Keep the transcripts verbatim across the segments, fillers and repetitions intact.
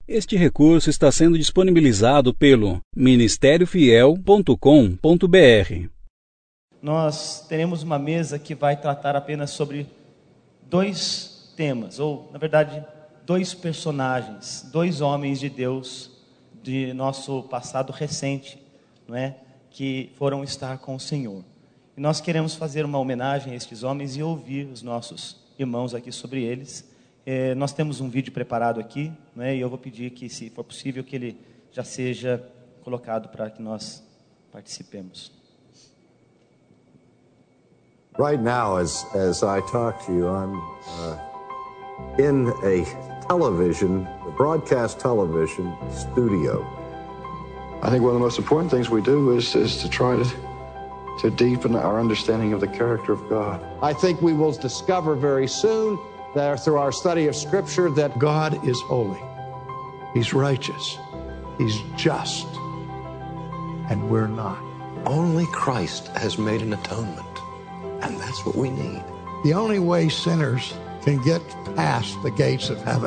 Este recurso está sendo disponibilizado pelo ministério fiel ponto com ponto br. Nós teremos uma mesa que vai tratar apenas sobre dois temas, ou, na verdade, dois personagens, dois homens de Deus de nosso passado recente, não é? Que foram estar com o Senhor. E nós queremos fazer uma homenagem a estes homens e ouvir os nossos irmãos aqui sobre eles. É, nós temos um vídeo preparado aqui, né, e eu vou pedir que, se for possível, que ele já seja colocado para que nós participemos. Right now, as as I talk to you, I'm uh, in a television, a broadcast television studio. I think one of the most important things we do is is to try to to deepen our understanding of the character of God. I think we will discover very soon that through our study of Scripture that God is holy, He's righteous, He's just, and we're not. Only Christ has made an atonement, and that's what we need. The only way sinners can get past the gates of heaven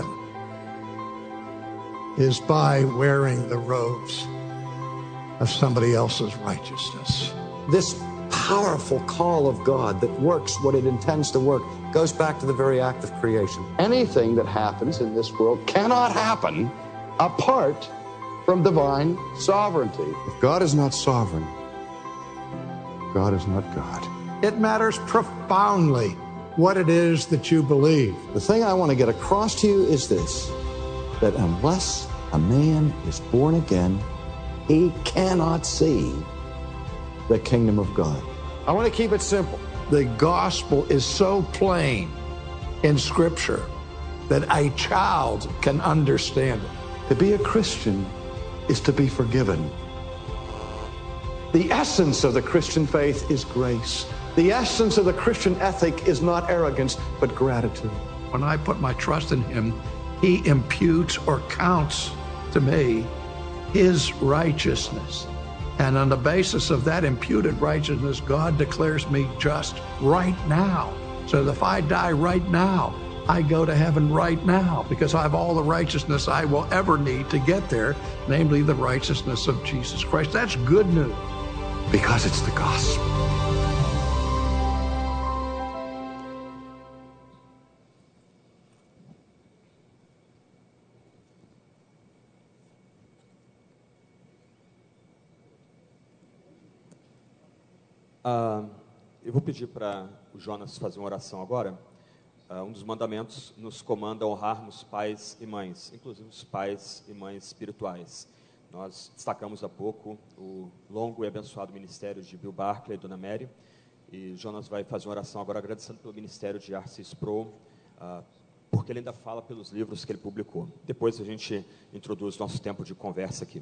is by wearing the robes of somebody else's righteousness. this powerful call of God that works what it intends to work goes back to the very act of creation. Anything that happens in this world cannot happen apart from divine sovereignty. If God is not sovereign, God is not God. It matters profoundly what it is that you believe. The thing I want to get across to you is this, that unless a man is born again, he cannot see the kingdom of God. I want to keep it simple. The gospel is so plain in Scripture that a child can understand it. To be a Christian is to be forgiven. The essence of the Christian faith is grace. The essence of the Christian ethic is not arrogance, but gratitude. When I put my trust in him, he imputes or counts to me his righteousness. And on the basis of that imputed righteousness, God declares me just right now. So that if I die right now, I go to heaven right now because I have all the righteousness I will ever need to get there, namely the righteousness of Jesus Christ. That's good news. Because it's the gospel. Uh, eu vou pedir para o Jonas fazer uma oração agora. Uh, um dos mandamentos nos comanda a honrarmos pais e mães, inclusive os pais e mães espirituais. Nós destacamos há pouco o longo e abençoado ministério de Bill Barclay e Dona Mary, e Jonas vai fazer uma oração agora agradecendo pelo ministério de R C Sproul, uh, porque ele ainda fala pelos livros que ele publicou. Depois a gente introduz nosso tempo de conversa aqui.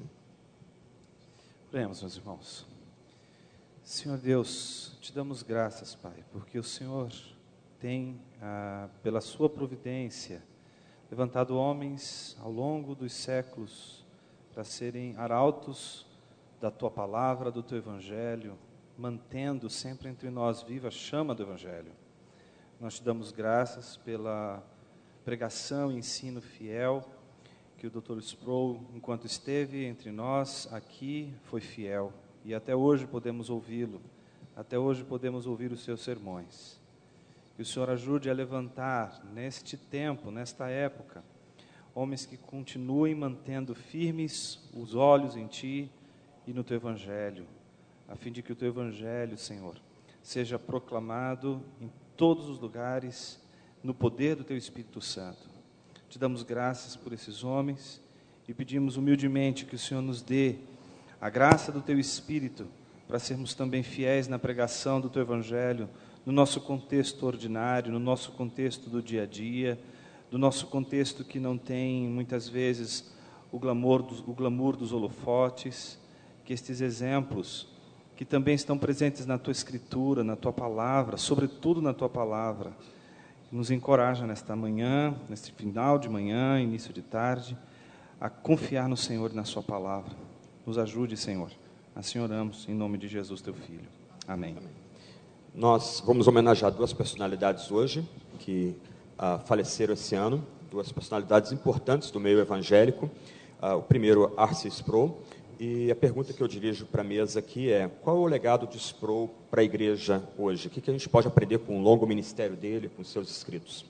Oremos, meus irmãos. Senhor Deus, te damos graças, Pai, porque o Senhor tem, ah, pela sua providência, levantado homens ao longo dos séculos para serem arautos da tua palavra, do teu evangelho, mantendo sempre entre nós viva a chama do evangelho. Nós te damos graças pela pregação e ensino fiel que o doutor Sproul, enquanto esteve entre nós aqui, foi fiel. E até hoje podemos ouvi-lo, até hoje podemos ouvir os seus sermões. Que o Senhor ajude a levantar, neste tempo, nesta época, homens que continuem mantendo firmes os olhos em Ti e no Teu Evangelho, a fim de que o Teu Evangelho, Senhor, seja proclamado em todos os lugares, no poder do Teu Espírito Santo. Te damos graças por esses homens e pedimos humildemente que o Senhor nos dê a graça do Teu Espírito, para sermos também fiéis na pregação do Teu Evangelho, no nosso contexto ordinário, no nosso contexto do dia a dia, do nosso contexto que não tem, muitas vezes, o glamour dos, o glamour dos holofotes, que estes exemplos, que também estão presentes na Tua Escritura, na Tua Palavra, sobretudo na Tua Palavra, nos encoraja nesta manhã, neste final de manhã, início de tarde, a confiar no Senhor e na Sua Palavra. Nos ajude, Senhor. Assim oramos, em nome de Jesus, Teu Filho. Amém. Amém. Nós vamos homenagear duas personalidades hoje, que uh, faleceram esse ano. duas personalidades importantes do meio evangélico. Uh, o primeiro, R C Sproul. E a pergunta que eu dirijo para a mesa aqui é: qual é o legado de Sproul para a igreja hoje? O que, que a gente pode aprender com o longo ministério dele, com seus escritos?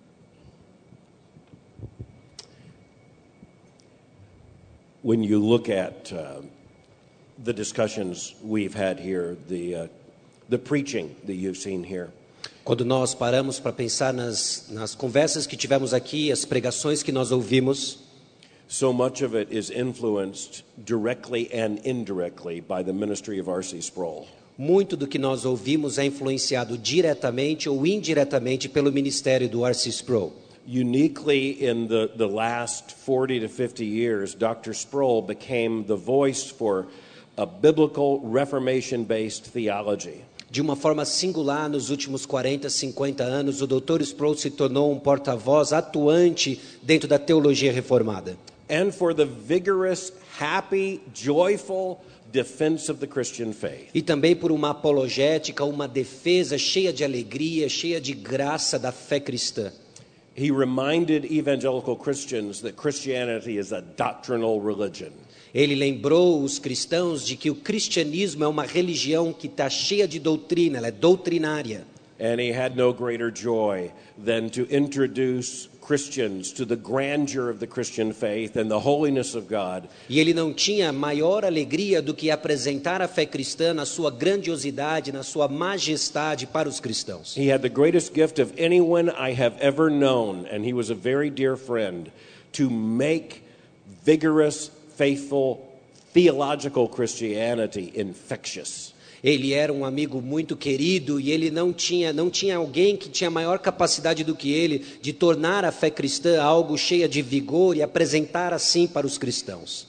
When you look at uh, the discussions we've had here, the uh, the preaching that you've seen here. Quando nós paramos para pensar nas, nas conversas que tivemos aqui, as pregações que nós ouvimos, so much of it is influenced directly and indirectly by the ministry of R C Sproul. Muito do que nós ouvimos é influenciado diretamente ou indiretamente pelo ministério do R C Sproul. Uniquely in the, the last forty to fifty years, Doctor Sproul became the voice for a biblical Reformation-based theology. De uma forma singular, nos últimos quarenta, cinquenta anos, o doutor Sproul se tornou um porta-voz atuante dentro da teologia reformada. And for the vigorous, happy, joyful defense of the Christian faith. E também por uma apologética, uma defesa cheia de alegria, cheia de graça da fé cristã. He reminded evangelical Christians that Christianity is a doctrinal religion. Ele lembrou os cristãos de que o cristianismo é uma religião que está cheia de doutrina, ela é doutrinária. And he had no greater joy than to introduce Christians to the grandeur of the Christian faith and the holiness of God. E ele não tinha maior alegria do que apresentar a fé cristã na sua grandiosidade, na sua majestade para os cristãos. He had the greatest gift of anyone I have ever known, and he was a very dear friend, to make vigorous, faithful, theological Christianity infectious. Ele era um amigo muito querido e ele não tinha, não tinha alguém que tinha maior capacidade do que ele de tornar a fé cristã algo cheia de vigor e apresentar assim para os cristãos.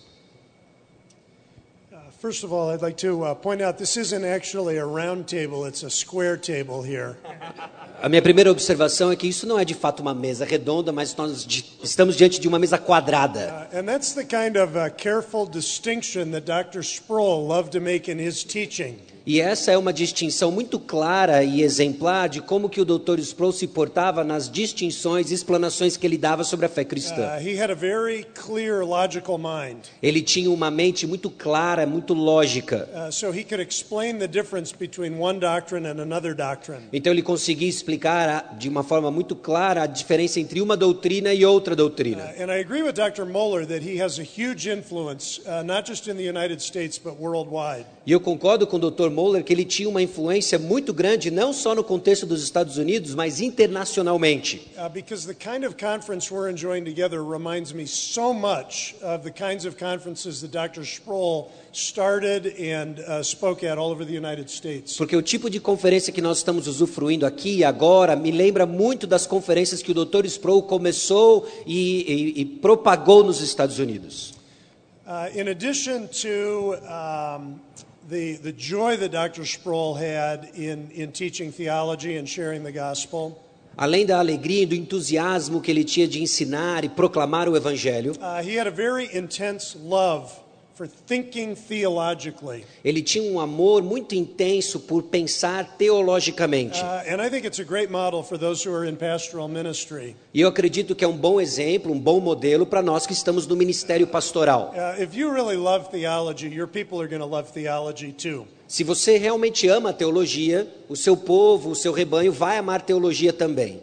Uh, first of all, I'd like to uh, point out this isn't actually a round table, it's a square table here. A minha primeira observação é que isso não é de fato uma mesa redonda, mas nós di- estamos diante de uma mesa quadrada. Uh, and that's the kind of uh, careful distinction that Doctor Sproul loved to make in his teaching. E essa é uma distinção muito clara e exemplar de como que o doutor Sproul se portava nas distinções e explanações que ele dava sobre a fé cristã. Uh, he had a very clear, logical mind. Ele tinha uma mente muito clara, muito lógica. Uh, so he could explain the difference between one doctrine and another doctrine. Então ele conseguia explicar a, de uma forma muito clara a diferença entre uma doutrina e outra doutrina. Uh, and I agree with Doctor Moeller that he has a huge influence, uh, not just in the United States, but worldwide. E eu concordo com o doutor Moeller que ele tinha uma influência muito grande, não só no contexto dos Estados Unidos, mas internacionalmente. Uh, because the kind of conference we're enjoying together reminds me so much of the kinds of conferences that Doctor Sproul started and uh, spoke at all over the United States. Porque o tipo de conferência que nós estamos usufruindo aqui e agora me lembra muito das conferências que o doutor Sproul começou e, e, e propagou nos Estados Unidos. Uh, in addition to um, the the joy that Doctor Sproul had in in teaching theology and sharing the gospel, além da alegria e do entusiasmo que ele tinha de ensinar e proclamar o evangelho, uh, he had a very intense love for thinking theologically. Ele tinha um amor muito intenso por pensar teologicamente. Uh, and I think it's a great model for those who are in pastoral ministry. E eu acredito que é um bom exemplo, um bom modelo para nós que estamos no ministério pastoral. Uh, if you really love theology, your people are going to love theology too. Se você realmente ama a teologia, o seu povo, o seu rebanho vai amar teologia também.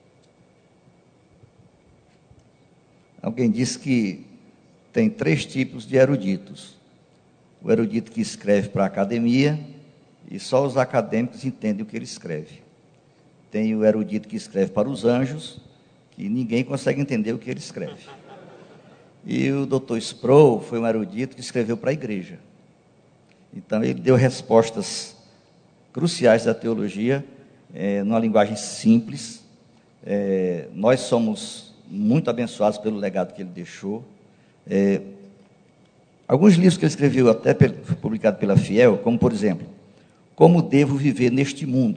Alguém disse que tem três tipos de eruditos. O erudito que escreve para a academia e só os acadêmicos entendem o que ele escreve. Tem o erudito que escreve para os anjos, que ninguém consegue entender o que ele escreve. E o doutor Sproul foi um erudito que escreveu para a igreja. Então ele deu respostas cruciais da teologia, é, numa linguagem simples. É, nós somos muito abençoados pelo legado que ele deixou. É, alguns livros que ele escreveu, até publicado pela Fiel, como por exemplo, Como Devo Viver Neste Mundo,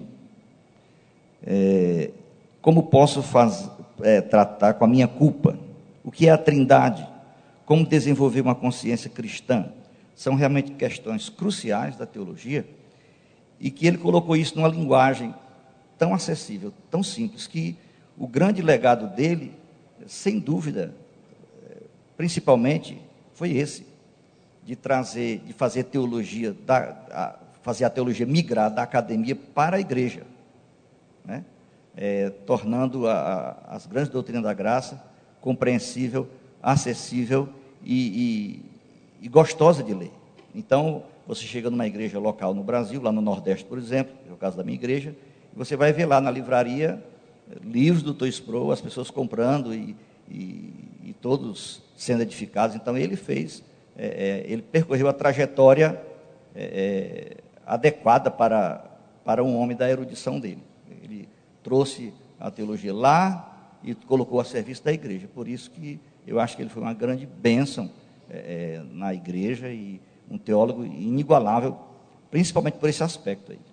é, Como Posso faz, é, Tratar com a Minha Culpa, O que é a Trindade, Como Desenvolver uma Consciência Cristã, são realmente questões cruciais da teologia, e que ele colocou isso numa linguagem tão acessível, tão simples, que o grande legado dele sem dúvida, principalmente, foi esse, de trazer, de fazer teologia, da, a, fazer a teologia migrar da academia para a igreja, né? É, tornando a, a, as grandes doutrinas da graça compreensível, acessível e, e, e gostosa de ler. Então, você chega numa igreja local no Brasil, lá no Nordeste, por exemplo, é o caso da minha igreja, e você vai ver lá na livraria livros do doutor Sproul, as pessoas comprando e, e, e todos sendo edificados. Então, ele fez, é, é, ele percorreu a trajetória é, adequada para, para um homem da erudição dele. Ele trouxe a teologia lá e colocou a serviço da igreja. Por isso que eu acho que ele foi uma grande bênção é, na igreja e um teólogo inigualável, principalmente por esse aspecto aí.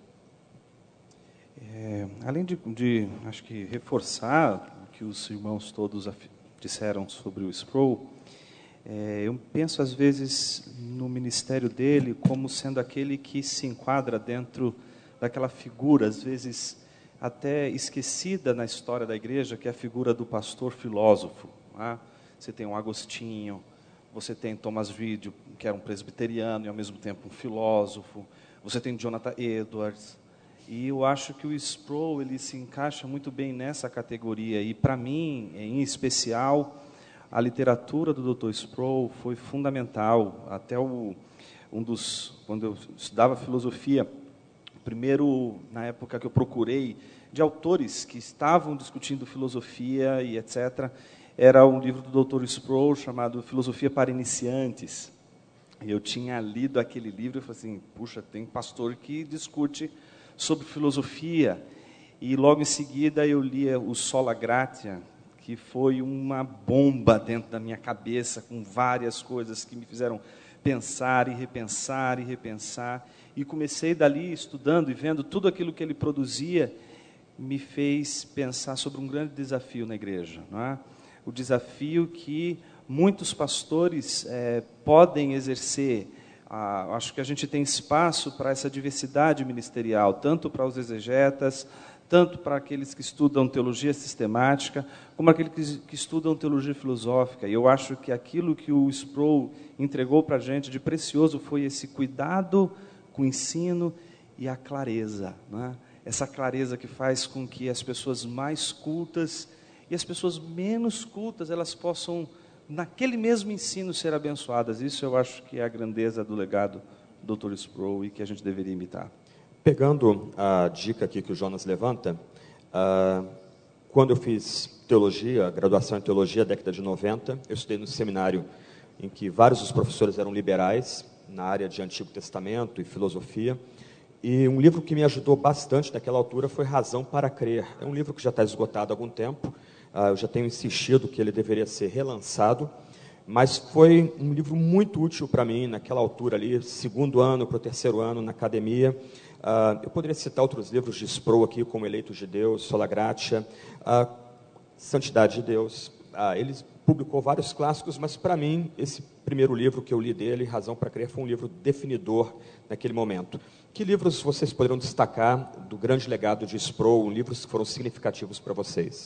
É, além de, de, acho que, reforçar o que os irmãos todos disseram sobre o Sproul, é, eu penso, às vezes, no ministério dele como sendo aquele que se enquadra dentro daquela figura, às vezes até esquecida na história da igreja, que é a figura do pastor filósofo. Né? Você tem um Agostinho, você tem Thomas Reid, que era um presbiteriano e ao mesmo tempo um filósofo, você tem Jonathan Edwards, e eu acho que o Sproul ele se encaixa muito bem nessa categoria, e para mim, em especial, a literatura do doutor Sproul foi fundamental. Até o, um dos, quando eu estudava filosofia, primeiro, na época que eu procurei, de autores que estavam discutindo filosofia e etcétera, era um livro do doutor Sproul chamado Filosofia para Iniciantes. E eu tinha lido aquele livro e falei assim, puxa, tem pastor que discute sobre filosofia. E logo em seguida eu li o Sola Gratia, que foi uma bomba dentro da minha cabeça, com várias coisas que me fizeram pensar e repensar e repensar. E comecei dali, estudando e vendo tudo aquilo que ele produzia, me fez pensar sobre um grande desafio na igreja, não é? O desafio que muitos pastores é, podem exercer. Ah, acho que a gente tem espaço para essa diversidade ministerial, tanto para os exegetas, tanto para aqueles que estudam teologia sistemática, como aqueles que, que estudam teologia filosófica. E eu acho que aquilo que o Sproul entregou para a gente de precioso foi esse cuidado com o ensino e a clareza, né? Essa clareza que faz com que as pessoas mais cultas e as pessoas menos cultas, elas possam, naquele mesmo ensino, ser abençoadas. Isso eu acho que é a grandeza do legado do doutor Sproul e que a gente deveria imitar. Pegando a dica aqui que o Jonas levanta, uh, quando eu fiz teologia, graduação em teologia, década de noventa, eu estudei no seminário em que vários dos professores eram liberais, na área de Antigo Testamento e filosofia, e um livro que me ajudou bastante naquela altura foi Razão para Crer. É um livro que já está esgotado há algum tempo, uh, eu já tenho insistido que ele deveria ser relançado, mas foi um livro muito útil para mim naquela altura ali, segundo ano para o terceiro ano na academia. Uh, eu poderia citar outros livros de Sproul aqui, como Eleitos de Deus, Sola Gratia, uh, Santidade de Deus. Uh, ele publicou vários clássicos, mas para mim, esse primeiro livro que eu li dele, Razão para Crer, foi um livro definidor naquele momento. Que livros vocês poderiam destacar do grande legado de Sproul, livros que foram significativos para vocês?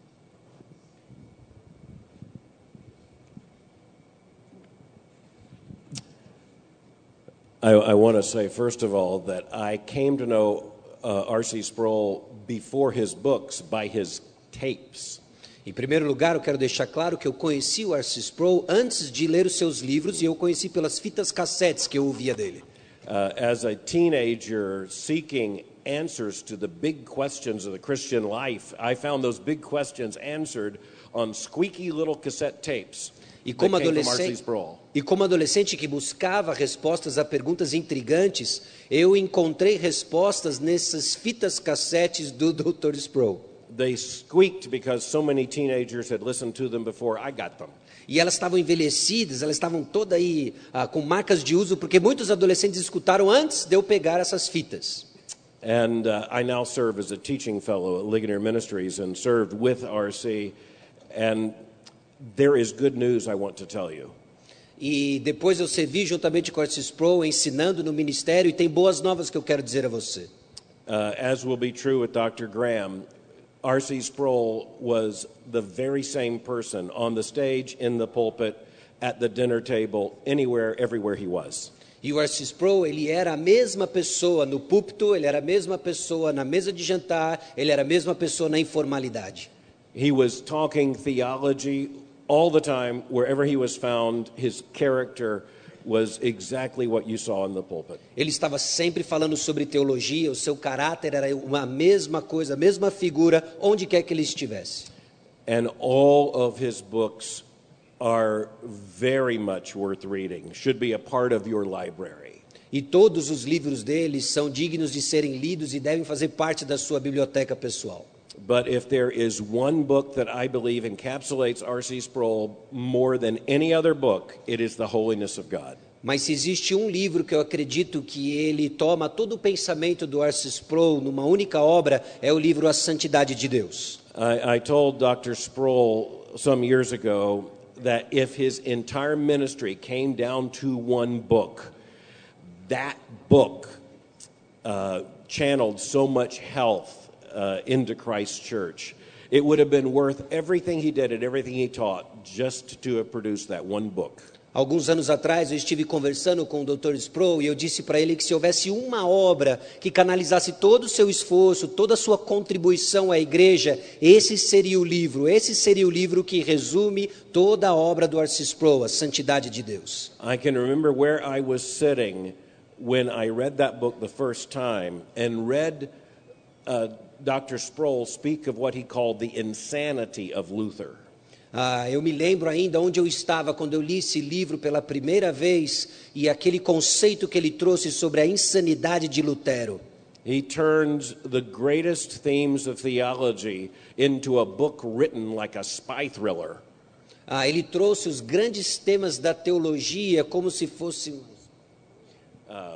I, I want to say, first of all, that I came to know uh, R C Sproul before his books by his tapes. Em primeiro lugar, eu quero deixar claro que eu conheci o R C Sproul antes de ler os seus livros, e eu conheci pelas fitas cassetes que eu ouvia dele. Uh, as a teenager seeking answers to the big questions of the Christian life, I found those big questions answered on squeaky little cassette tapes. E como, adolescente, e como adolescente que buscava respostas a perguntas intrigantes, eu encontrei respostas nessas fitas cassetes do doutor Sproul. They squeaked because so many teenagers had listened to them before I got them. E elas estavam envelhecidas, elas estavam todas aí ah, com marcas de uso, porque muitos adolescentes escutaram antes de eu pegar essas fitas. And uh, I now serve as a teaching fellow at Ligonier Ministries and served with R C, and there is good news I want to tell you. E depois eu servi juntamente com o R C Sproul, ensinando no ministério, e tem boas novas que eu quero dizer a você. Uh, as will be true with Doctor Graham, R C Sproul was the very same person on the stage, in the pulpit, at the dinner table, anywhere, everywhere he was. E o R C Sproul, ele era a mesma pessoa no púlpito, ele era a mesma pessoa na mesa de jantar, ele era a mesma pessoa na informalidade. He was talking theology all the time, wherever he was found. His character was exactly what you saw in the pulpit. Ele estava sempre falando sobre teologia, o seu caráter era uma mesma coisa, a mesma figura, onde quer que ele estivesse. And all of his books are very much worth reading, should be a part of your library. E todos os livros dele são dignos de serem lidos e devem fazer parte da sua biblioteca pessoal. But if there is one book that I believe encapsulates R C Sproul more than any other book, it is The Holiness of God. Mas se existe um livro que eu acredito que ele toma todo o pensamento do R C Sproul numa única obra, é o livro A Santidade de Deus. I, I told Doctor Sproul some years ago that if his entire ministry came down to one book, that book uh, channeled so much health Uh, into Christ's church. It would have been worth everything he did and everything he taught just to have produced that one book. Alguns anos atrás eu estive conversando com o doutor Sproul e eu disse para ele que se houvesse uma obra que canalizasse todo o seu esforço, toda a sua contribuição à igreja, esse seria o livro, esse seria o livro que resume toda a obra do R C Sproul, A Santidade de Deus. I can remember where I was sitting when I read that book the first time and read uh, Doctor Sproul speak of what he called the insanity of Luther. Ah, eu me lembro ainda onde eu estava quando eu li esse livro pela primeira vez e aquele conceito que ele trouxe sobre a insanidade de Lutero. He turns the greatest themes of theology into a book written like a spy thriller. Ah, ele trouxe os grandes temas da teologia como se fosse uh,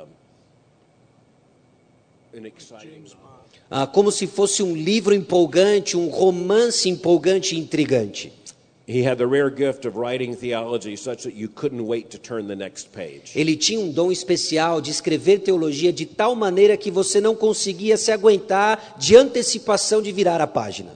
an exciting Ah, como se fosse um livro empolgante, um romance empolgante e intrigante. He had the rare gift of writing theology such that you couldn't wait to turn the next page. Ele tinha um dom especial de escrever teologia de tal maneira que você não conseguia se aguentar de antecipação de virar a página.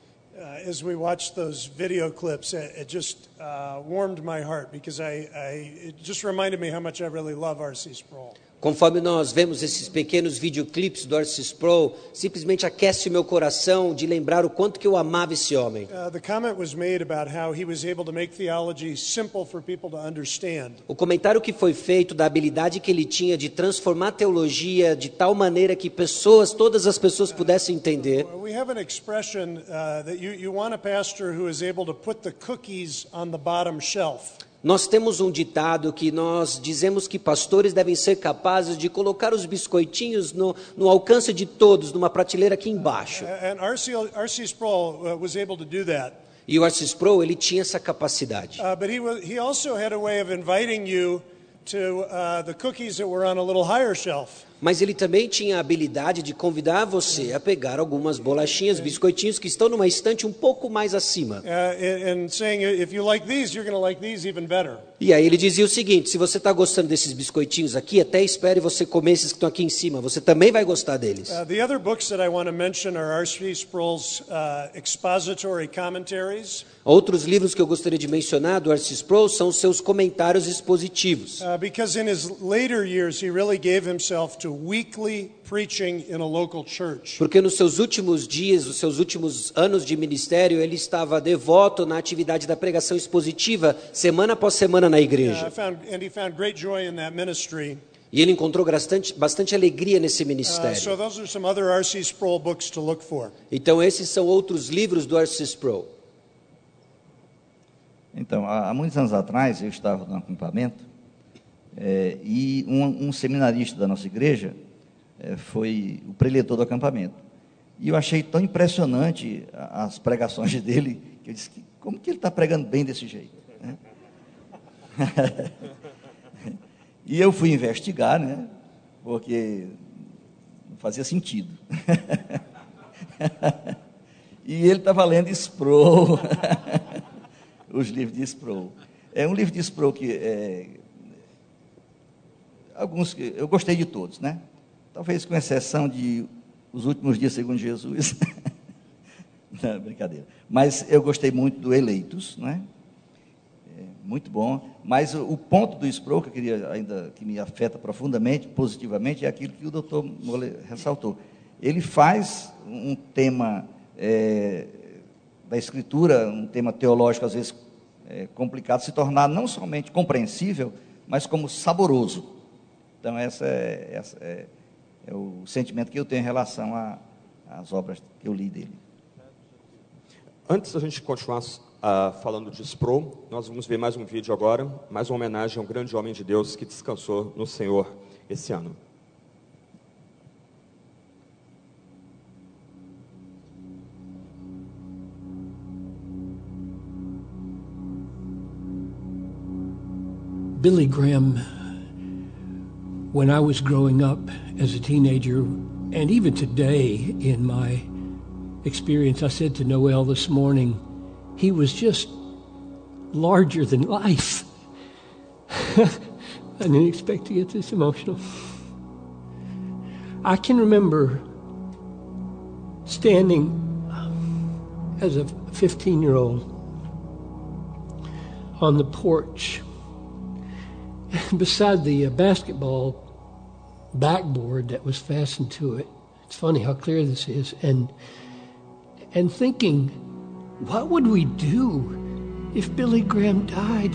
Uh, as we watched those video clips, it, it just uh, warmed my heart because I, I, it just reminded me how much I really love R C Sproul. Conforme nós vemos esses pequenos videoclipes do R C Sproul, simplesmente aquece o meu coração de lembrar o quanto que eu amava esse homem. Uh, the comment was made about how he was able to make theology simple for people to understand. O comentário que foi feito da habilidade que ele tinha de transformar a teologia de tal maneira que pessoas, todas as pessoas pudessem entender. Uh, we have an expression uh, that you, you want a pastor who is able to put the cookies on the bottom shelf. Nós temos um ditado que nós dizemos que pastores devem ser capazes de colocar os biscoitinhos no, no alcance de todos, numa prateleira aqui embaixo. And R C, R C Sproul uh, was able to do that. E o R C Sproul, ele tinha essa capacidade. Uh, but he, was, he also had a way of inviting you to uh, the cookies that were on a little higher shelf. Mas ele também tinha a habilidade de convidar você a pegar algumas bolachinhas, biscoitinhos que estão numa estante um pouco mais acima. Uh, and saying, if you like these, you're going to like these even better. E aí ele dizia o seguinte: se você está gostando desses biscoitinhos aqui, até espere você comer esses que estão aqui em cima. Você também vai gostar deles. Uh, the other books that I want to mention are R C Sproul's uh, expository commentaries. Outros livros que eu gostaria de mencionar do R C Sproul são os seus comentários expositivos. Uh, because in his later years he really gave himself to weekly preaching in a local church. Porque nos seus últimos dias, os seus últimos anos de ministério, ele estava devoto na atividade da pregação expositiva, semana após semana na igreja. Uh, found, and he found great joy in that ministry. E ele encontrou bastante, bastante alegria nesse ministério. Uh, so those are some other R C Sproul books to look for. Então esses são outros livros do R C Sproul. Então, há, há muitos anos atrás, eu estava no acampamento, é, e um, um seminarista da nossa igreja é, foi o preletor do acampamento. E eu achei tão impressionante as pregações dele, que eu disse, como que ele está pregando bem desse jeito? Né? E eu fui investigar, né, porque não fazia sentido. E ele estava lendo Sproul, os livros de Sproul. É um livro de Sproul que é, alguns eu gostei de todos, né? Talvez com exceção de Os Últimos Dias Segundo Jesus. Não, brincadeira. Mas eu gostei muito do Eleitos, né? É, muito bom. Mas o, o ponto do Sproul, que eu queria ainda, que me afeta profundamente, positivamente, é aquilo que o doutor Moller ressaltou. Ele faz um tema é, da escritura, um tema teológico, às vezes é, complicado, se tornar não somente compreensível, mas como saboroso. Então, essa é, essa é, é o sentimento que eu tenho em relação às obras que eu li dele. Antes da gente continuar uh, falando de Sproul, nós vamos ver mais um vídeo agora, mais uma homenagem a um grande homem de Deus que descansou no Senhor esse ano. Billy Graham, when I was growing up as a teenager, and even today in my experience, I said to Noel this morning, he was just larger than life. I didn't expect to get this emotional. I can remember standing as a fifteen-year-old on the porch beside the uh, basketball backboard that was fastened to it. It's funny how clear this is. And and thinking, what would we do if Billy Graham died?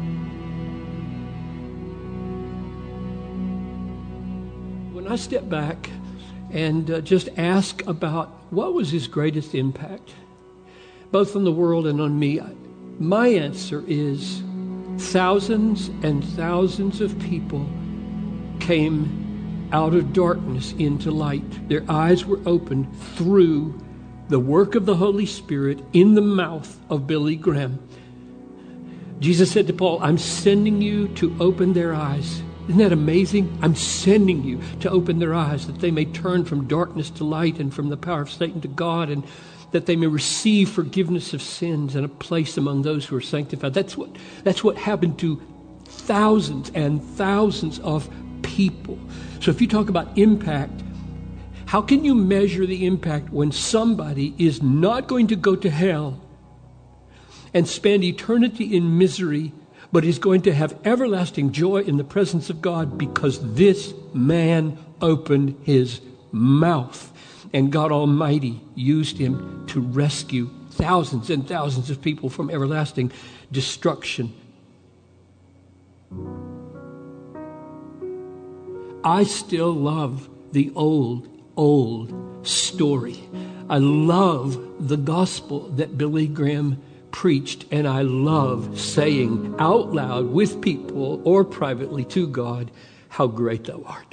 When I step back and uh, just ask about what was his greatest impact, both on the world and on me, my answer is thousands and thousands of people came out of darkness into light. Their eyes were opened through the work of the Holy Spirit in the mouth of Billy Graham. Jesus said to Paul, I'm sending you to open their eyes. Isn't that amazing? I'm sending you to open their eyes that they may turn from darkness to light and from the power of Satan to God, and that they may receive forgiveness of sins and a place among those who are sanctified. That's what, that's what happened to thousands and thousands of people. So if you talk about impact, how can you measure the impact when somebody is not going to go to hell and spend eternity in misery, but is going to have everlasting joy in the presence of God because this man opened his mouth? And God Almighty used him to rescue thousands and thousands of people from everlasting destruction. I still love the old, old story. I love the gospel that Billy Graham preached, and I love saying out loud with people or privately to God, how great thou art.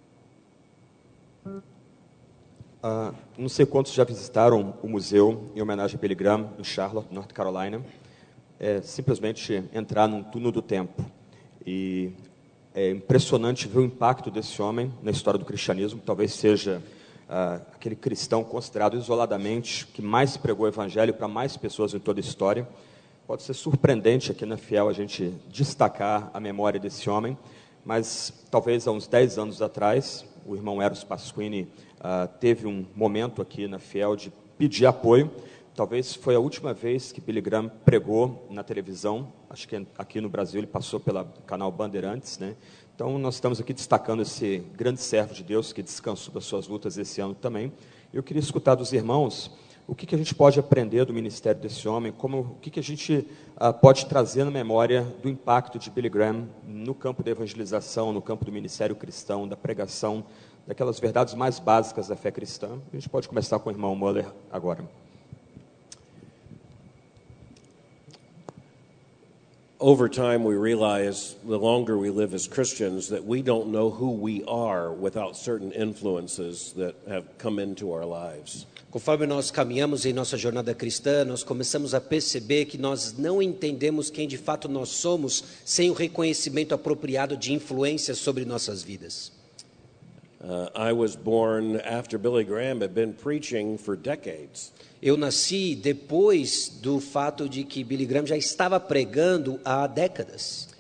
Uh, não sei quantos já visitaram o museu em homenagem a Billy Graham em Charlotte, North Carolina. É simplesmente entrar num túnel do tempo. E é impressionante ver o impacto desse homem na história do cristianismo. Talvez seja uh, aquele cristão considerado isoladamente que mais pregou o evangelho para mais pessoas em toda a história. Pode ser surpreendente aqui na Fiel a gente destacar a memória desse homem, mas talvez há uns dez anos atrás, o irmão Eros Pasquini Uh, teve um momento aqui na Fiel de pedir apoio. Talvez foi a última vez que Billy Graham pregou na televisão. Acho que aqui no Brasil ele passou pelo canal Bandeirantes, né? Então nós estamos aqui destacando esse grande servo de Deus que descansou das suas lutas esse ano também. Eu queria escutar dos irmãos o que, que a gente pode aprender do ministério desse homem, como, o que, que a gente uh, pode trazer na memória do impacto de Billy Graham no campo da evangelização, no campo do ministério cristão, da pregação, daquelas verdades mais básicas da fé cristã. A gente pode começar com o irmão Moller agora. Over time, we realize, the longer we live as Christians, that we don't know who we are without certain influences that have come into our lives. Conforme nós caminhamos em nossa jornada cristã, nós começamos a perceber que nós não entendemos quem de fato nós somos sem o reconhecimento apropriado de influências sobre nossas vidas. Uh, I was born after Billy Graham had been preaching for decades. Eu nasci depois do fato de que Billy Graham já estava pregando há décadas.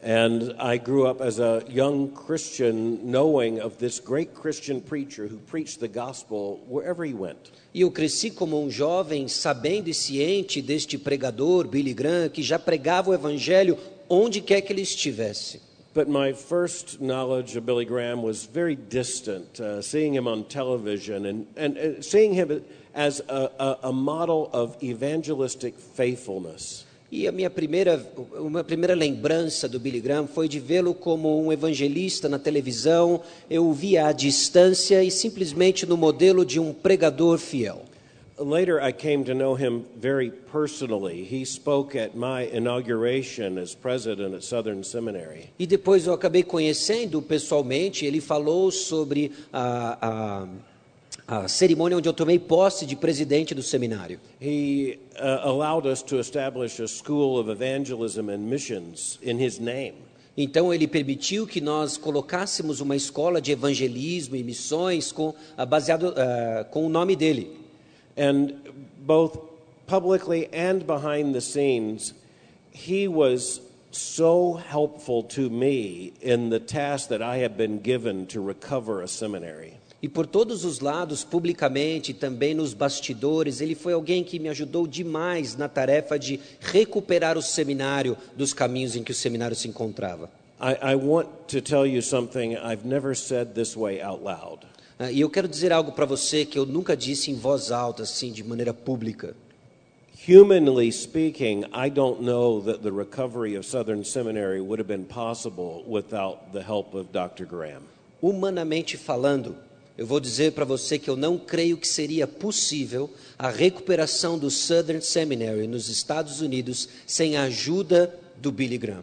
And I grew up as a young Christian knowing of this great Christian preacher who preached the gospel wherever he went. E eu cresci como um jovem sabendo e ciente deste pregador, Billy Graham, que já pregava o evangelho onde quer que ele estivesse. But my first knowledge of Billy Graham was very distant, uh, seeing him on television and, and, and seeing him as a, a, a model of evangelistic faithfulness. E a minha primeira, uma primeira lembrança do Billy Graham foi de vê-lo como um evangelista na televisão. Eu o via à distância e simplesmente no modelo de um pregador fiel. Later, I came to know him very personally. He spoke at my inauguration as president at Southern Seminary. E depois eu acabei conhecendo pessoalmente. Ele falou sobre a, a, a cerimônia onde eu tomei posse de presidente do seminário. He uh, allowed us to establish a school of evangelism and missions in his name. Então ele permitiu que nós colocássemos uma escola de evangelismo e missões com, uh, baseado uh, com o nome dele. And both publicly and behind the scenes, he was so helpful to me in the task that I have been given to recover a seminary. E por todos os lados, publicamente, também nos bastidores, ele foi alguém que me ajudou demais na tarefa de recuperar o seminário dos caminhos em que o seminário se encontrava. I, I want to tell you something I've never said this way out loud. Uh, e eu quero dizer algo para você que eu nunca disse em voz alta, assim, de maneira pública. Humanly speaking, I don't know that the recovery of Southern Seminary would have been possible without the help of Doctor Graham. Humanamente falando, eu vou dizer para você que eu não creio que seria possível a recuperação do Southern Seminary nos Estados Unidos sem a ajuda do Billy Graham.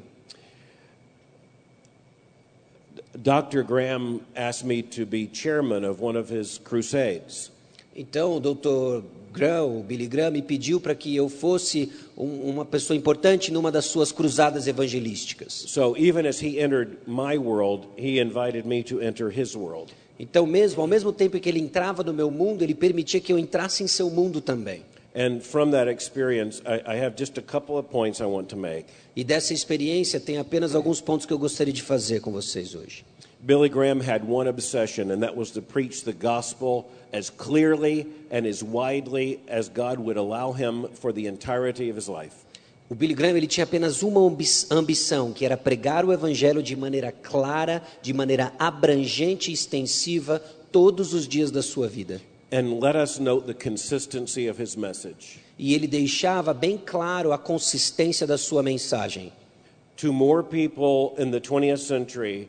Doctor Graham asked me to be chairman of one of his crusades. Então, o doutor Graham, o Billy Graham, me pediu para que eu fosse um, uma pessoa importante numa das suas cruzadas evangelísticas. So even as he entered my world, he invited me to enter his world. Então, mesmo ao mesmo tempo que ele entrava no meu mundo, ele permitia que eu entrasse em seu mundo também. And from that experience, I, I have just a couple of points I want to make. E dessa experiência tem apenas alguns pontos que eu gostaria de fazer com vocês hoje. Billy Graham had one obsession, and that was to preach the gospel as clearly and as widely as God would allow him for the entirety of his life. O Billy Graham ele tinha apenas uma ambição, que era pregar o evangelho de maneira clara, de maneira abrangente e extensiva todos os dias da sua vida. And let us note the consistency of his message. E ele deixava bem claro a consistência da sua mensagem. To more people in the twentieth century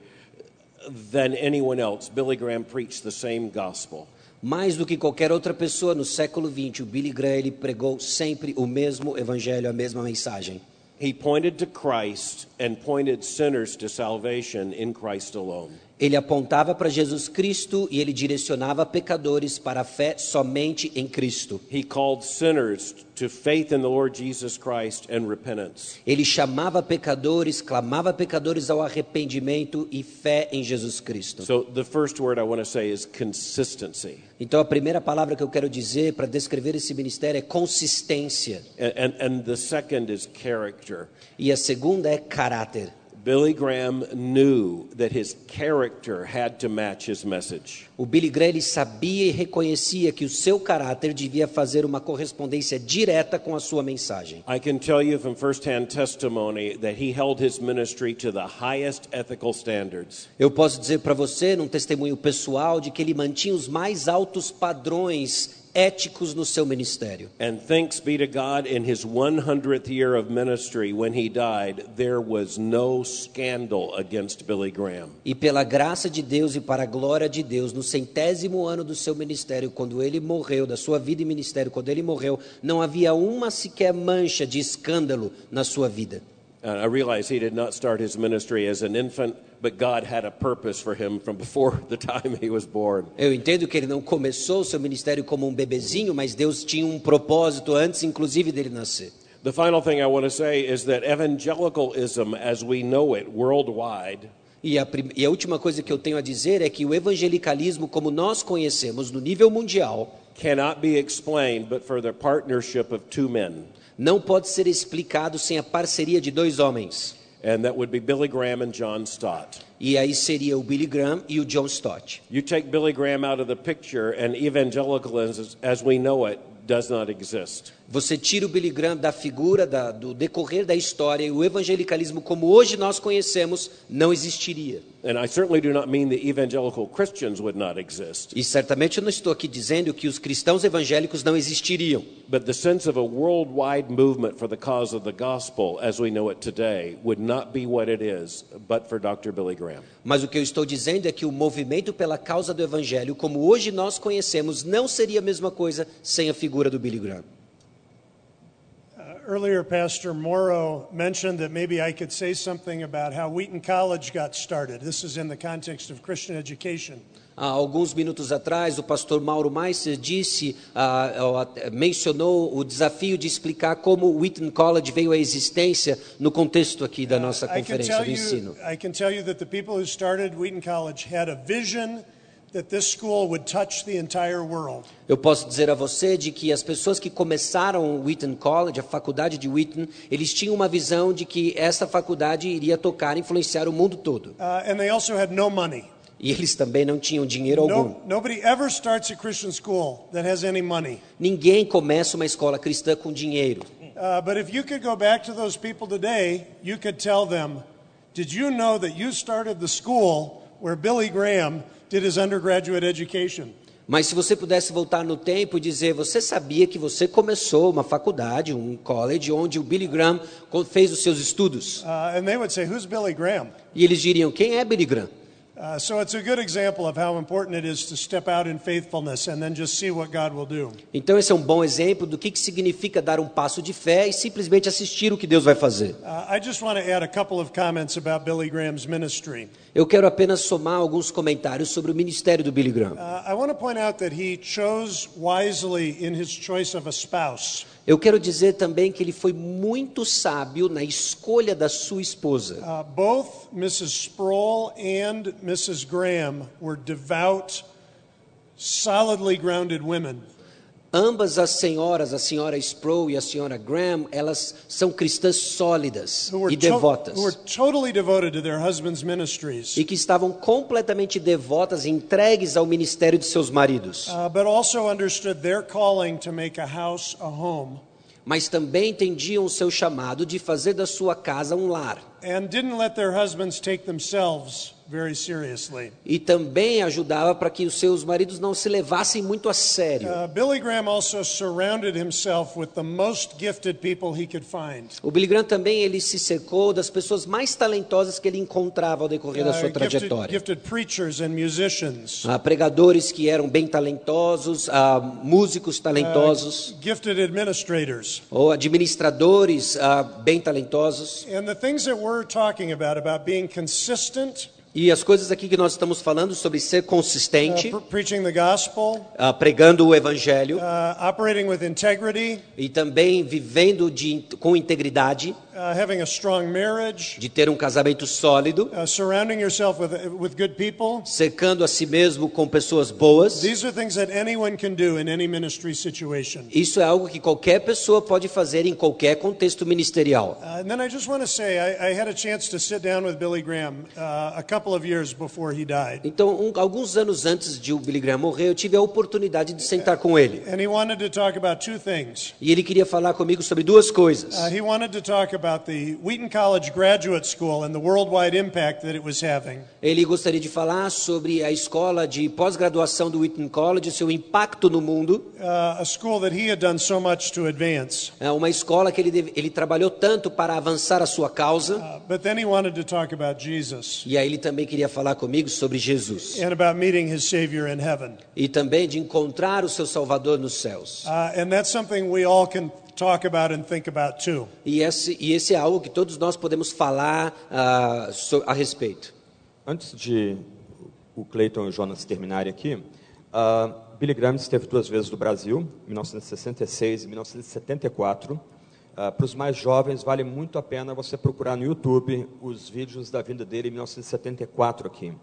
than anyone else, Billy Graham preached the same gospel. Mais do que qualquer outra pessoa no século vinte, o Billy Graham ele pregou sempre o mesmo evangelho, a mesma mensagem. He pointed to Christ and pointed sinners to salvation in Christ alone. Ele apontava para Jesus Cristo e ele direcionava pecadores para a fé somente em Cristo. He called sinners to faith in the Lord Jesus Christ and repentance. Ele chamava pecadores, clamava pecadores ao arrependimento e fé em Jesus Cristo. So the first word I want to say is consistency. Então a primeira palavra que eu quero dizer para descrever esse ministério é consistência. And, and, and the second is character. E a segunda é caráter. Billy Graham knew that his character had to match his message. O Billy Graham ele sabia e reconhecia que o seu caráter devia fazer uma correspondência direta com a sua mensagem. I can tell you from first-hand testimony that he held his ministry to the highest ethical standards. Eu posso dizer para você, num testemunho pessoal, de que ele mantinha os mais altos padrões éticos no seu ministério. And thanks be to God, in his one hundredth year of ministry, when he died, there was no scandal against Billy Graham. E pela graça de Deus e para a glória de Deus, no centésimo ano do seu ministério, quando ele morreu, da sua vida e ministério, quando ele morreu, não havia uma sequer mancha de escândalo na sua vida. Uh, I realize he did not start his ministry as an infant, but God had a purpose for him from before the time he was born. Eu entendo que ele não começou o seu ministério como um bebezinho, mas Deus tinha um propósito antes, inclusive, dele nascer. The final thing I want to say is that evangelicalism, as we know it worldwide, E a, e a última coisa que eu tenho a dizer é que o evangelicalismo, como nós conhecemos no nível mundial, cannot be explained but for the partnership of two men. Não pode ser explicado sem a parceria de dois homens. And that would be Billy Graham and John Stott. E aí seria o Billy Graham e o John Stott. You take Billy Graham out of the picture and evangelicalism as we know it does not exist. Você tira o Billy Graham da figura, da, do decorrer da história, e o evangelicalismo como hoje nós conhecemos não existiria. And I certainly do not mean that evangelical Christians would not exist. E certamente eu não estou aqui dizendo que os cristãos evangélicos não existiriam. But the sense of a worldwide movement for the cause of the gospel as we know it today would not be what it is but for Doctor Billy Graham. Mas o que eu estou dizendo é que o movimento pela causa do evangelho, como hoje nós conhecemos, não seria a mesma coisa sem a figura do Billy Graham. Earlier, Pastor Morrow mentioned that maybe I could say something about how Wheaton College got started. This is in the context of Christian education. Há alguns minutos atrás, o pastor Mauro Meister disse, uh, uh, mencionou o desafio de explicar como o Wheaton College veio à existência no contexto aqui da nossa conferência de ensino. I can tell you that the people who started Wheaton College had a vision that this school would touch the entire world. Eu posso dizer a você de que as pessoas que começaram o Wheaton College, a faculdade de Wheaton, eles tinham uma visão de que essa faculdade iria tocar, influenciar o mundo todo. Uh, and they also had no money. E eles também não tinham dinheiro algum. No, nobody ever starts a Christian school that has any money. Ninguém começa uma escola cristã com dinheiro. Uh, but if you could go back to those people today, you could tell them, did you know that you started the school where Billy Graham did his undergraduate education? Mas se você pudesse voltar no tempo e dizer, você sabia que você começou uma faculdade, um college, onde o Billy Graham fez os seus estudos? Uh, and they would say, who's Billy Graham? E eles diriam, quem é Billy Graham? Uh, so it's a good example of how important it is to step out in faithfulness and then just see what God will do. Então esse é um bom exemplo do que que significa dar um passo de fé e simplesmente assistir o que Deus vai fazer. Uh, I just want to add a couple of comments about Billy Graham's ministry. Eu quero apenas somar alguns comentários sobre o ministério do Billy Graham. Uh, I want to point out that he chose wisely in his choice of a spouse. Eu quero dizer também que ele foi muito sábio na escolha da sua esposa. Uh, both Missus Sproul and Missus Graham were devout, solidly grounded women. Ambas as senhoras, a senhora Sproul e a senhora Graham, elas são cristãs sólidas e devotas. Who were totally devoted to their husbands' ministries. E que estavam completamente devotas e entregues ao ministério de seus maridos. Uh, but also understood their calling to make a house a home. Mas também entendiam o seu chamado de fazer da sua casa um lar. And didn't let their husbands take themselves very seriously. E também ajudava para que os seus maridos não se levassem muito a sério. Uh, Billy Graham also surrounded himself with the most gifted people he could find. O Billy Graham também ele se cercou das pessoas mais talentosas que ele encontrava ao decorrer uh, da sua trajetória. Gifted, gifted preachers and musicians. Uh, pregadores que eram bem talentosos, uh, músicos talentosos. Uh, gifted administrators. Ou administradores uh, bem talentosos. And the things that we're talking about about being consistent. E as coisas aqui que nós estamos falando sobre ser consistente, uh, preaching the gospel, uh, pregando o evangelho, uh, operating with integrity, e também vivendo de, com integridade, uh, having a strong marriage, de ter um casamento sólido, uh, surrounding yourself with with good people, cercando a si mesmo com pessoas boas. These are things that anyone can do in any ministry situation. Isso é algo que qualquer pessoa pode fazer em qualquer contexto ministerial. Uh, and then I just want to say I, I had a chance to sit down with Billy Graham uh, a couple of years before he died. Então, um, alguns anos antes de o Billy Graham morrer, eu tive a oportunidade de sentar com ele. And he wanted to talk about two things. E ele queria falar comigo sobre duas coisas. Uh, he wanted to talk about the Wheaton College Graduate School and the worldwide impact that it was having. Ele gostaria de falar sobre a escola de pós-graduação do Wheaton College e seu impacto no mundo. Uh, a school that he had done so much to advance. É uma escola que ele deve, ele trabalhou tanto para avançar a sua causa. Uh, but then he wanted to talk about Jesus. E aí ele também queria falar comigo sobre Jesus. And about meeting his Savior in heaven. E também de encontrar o seu Salvador nos céus. Uh, and that's something we all can talk about and think about too. E esse, e esse é algo que todos nós podemos falar uh, so, a respeito. Antes de o Clayton e o Jonas terminarem aqui, uh, Billy Graham esteve duas vezes no Brasil, em mil novecentos e sessenta e seis e mil novecentos e setenta e quatro. Uh, para os mais jovens, vale muito a pena você procurar no YouTube os vídeos da vinda dele em mil novecentos e setenta e quatro aqui.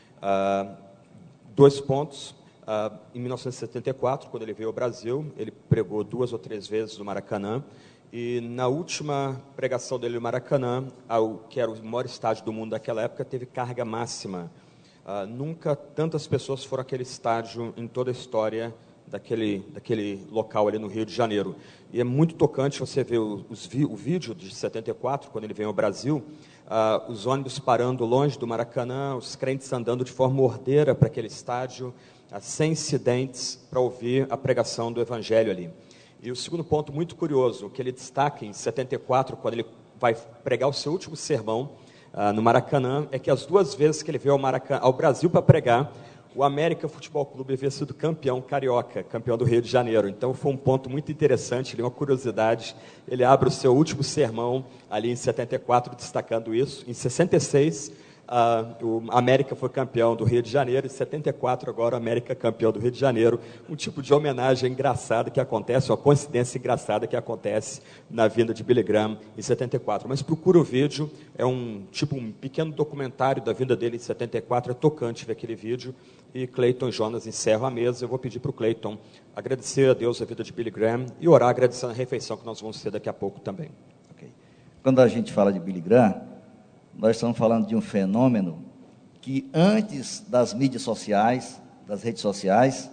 Uh, dois pontos. Uh, em mil novecentos e setenta e quatro, quando ele veio ao Brasil, ele pregou duas ou três vezes no Maracanã. E na última pregação dele no Maracanã, que era o maior estádio do mundo daquela época, teve carga máxima. Uh, nunca tantas pessoas foram àquele estádio em toda a história daquele, daquele local ali no Rio de Janeiro. E é muito tocante você ver os, os, o vídeo de setenta e quatro, quando ele veio ao Brasil, uh, os ônibus parando longe do Maracanã, os crentes andando de forma ordeira para aquele estádio, uh, sem incidentes, para ouvir a pregação do Evangelho ali. E o segundo ponto muito curioso, que ele destaca em setenta e quatro, quando ele vai pregar o seu último sermão uh, no Maracanã, é que as duas vezes que ele veio ao, Maracanã, ao Brasil para pregar, o América Futebol Clube havia sido campeão carioca, campeão do Rio de Janeiro. Então foi um ponto muito interessante, uma curiosidade. Ele abre o seu último sermão ali em setenta e quatro, destacando isso. Em sessenta e seis, uh, o América foi campeão do Rio de Janeiro. Em setenta e quatro, agora o América campeão do Rio de Janeiro. Um tipo de homenagem engraçada que acontece, uma coincidência engraçada que acontece na vinda de Billy Graham em setenta e quatro. Mas procura o vídeo, é um tipo um pequeno documentário da vinda dele em setenta e quatro, é tocante ver aquele vídeo. E Cleiton e Jonas encerram a mesa. Eu vou pedir para o Cleiton agradecer a Deus a vida de Billy Graham e orar agradecendo a refeição que nós vamos ter daqui a pouco também. Okay. Quando a gente fala de Billy Graham, nós estamos falando de um fenômeno que antes das mídias sociais, das redes sociais,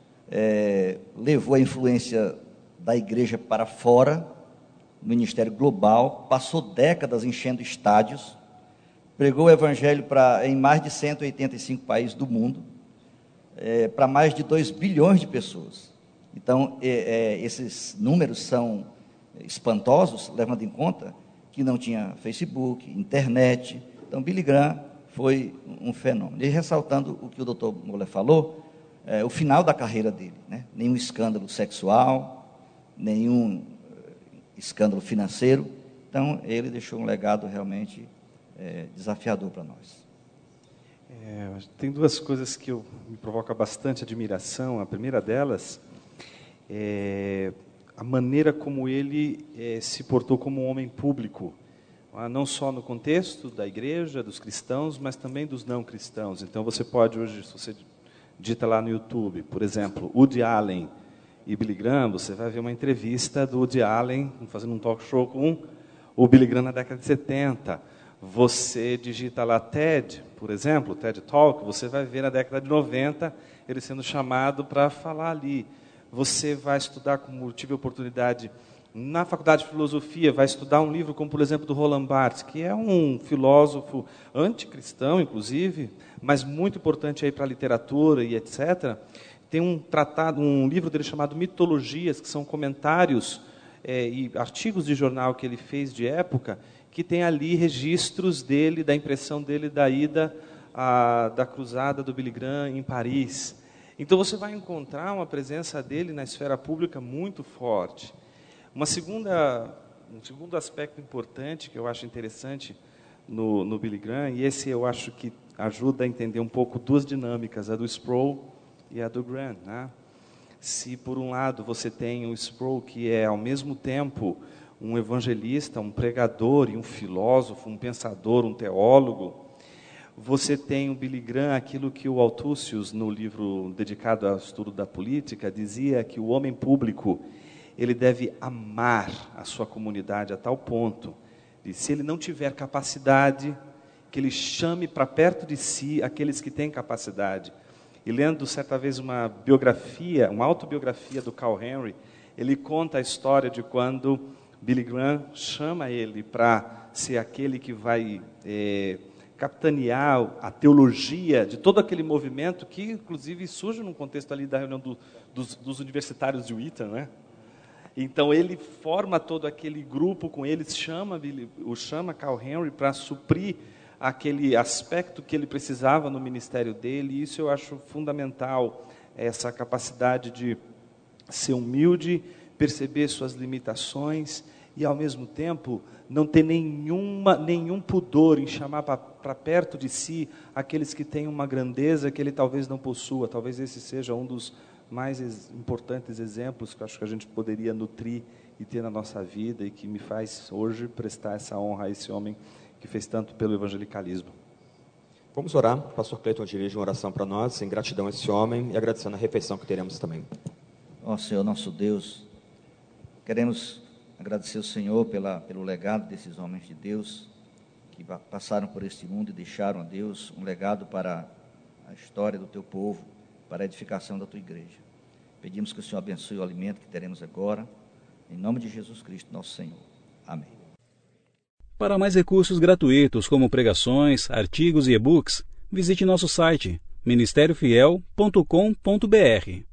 é, levou a influência da igreja para fora, no ministério global, passou décadas enchendo estádios, pregou o evangelho para, em mais de cento e oitenta e cinco países do mundo, É, para mais de dois bilhões de pessoas. Então, é, é, esses números são espantosos, levando em conta que não tinha Facebook, internet. Então, Billy Graham foi um fenômeno. E ressaltando o que o doutor Moller falou, é, o final da carreira dele, né? Nenhum escândalo sexual, nenhum escândalo financeiro. Então, ele deixou um legado realmente é, desafiador para nós. É, tem duas coisas que eu, me provocam bastante admiração. A primeira delas é a maneira como ele é, se portou como um homem público, não só no contexto da igreja, dos cristãos, mas também dos não cristãos. Então você pode hoje, se você digita lá no YouTube, por exemplo, Woody Allen e Billy Graham, você vai ver uma entrevista do Woody Allen fazendo um talk show com o Billy Graham na década de setenta. Você digita lá TED, por exemplo, TED Talk, você vai ver na década de noventa ele sendo chamado para falar ali. Você vai estudar, como eu tive a oportunidade na faculdade de filosofia, vai estudar um livro como, por exemplo, do Roland Barthes, que é um filósofo anticristão, inclusive, mas muito importante aí para a literatura e etcétera. Tem um tratado, um livro dele chamado Mitologias, que são comentários é, e artigos de jornal que ele fez de época, que tem ali registros dele, da impressão dele da ida a, da cruzada do Billy Graham em Paris. Então você vai encontrar uma presença dele na esfera pública muito forte. Uma segunda, um segundo aspecto importante que eu acho interessante no, no Billy Graham, e esse eu acho que ajuda a entender um pouco duas dinâmicas, a do Sproul e a do Graham, né? Se por um lado você tem o Sproul, que é ao mesmo tempo um evangelista, um pregador e um filósofo, um pensador, um teólogo, você tem o Billy Graham, aquilo que o Althusius, no livro dedicado ao estudo da política, dizia que o homem público, ele deve amar a sua comunidade a tal ponto, de se ele não tiver capacidade, que ele chame para perto de si aqueles que têm capacidade. E lendo certa vez uma biografia, uma autobiografia do Carl Henry, ele conta a história de quando Billy Graham chama ele para ser aquele que vai é, capitanear a teologia de todo aquele movimento que, inclusive, surge num contexto ali da reunião do, dos, dos universitários de Wheaton, né? Então, ele forma todo aquele grupo com eles, chama, Billy, o chama Carl Henry para suprir aquele aspecto que ele precisava no ministério dele, e isso eu acho fundamental, essa capacidade de ser humilde, perceber suas limitações e, ao mesmo tempo, não ter nenhuma, nenhum pudor em chamar para perto de si aqueles que têm uma grandeza que ele talvez não possua. Talvez esse seja um dos mais ex- importantes exemplos que eu acho que a gente poderia nutrir e ter na nossa vida e que me faz hoje prestar essa honra a esse homem que fez tanto pelo evangelicalismo. Vamos orar. O pastor Cleiton dirige uma oração para nós, em gratidão a esse homem e agradecendo a refeição que teremos também. Ó Senhor, nosso Deus, queremos Agradecer ao Senhor pela, pelo legado desses homens de Deus que passaram por este mundo e deixaram a Deus um legado para a história do teu povo, para a edificação da tua igreja. Pedimos que o Senhor abençoe o alimento que teremos agora, em nome de Jesus Cristo, nosso Senhor. Amém. Para mais recursos gratuitos como pregações, artigos e e-books, visite nosso site ministério fiel ponto com ponto br.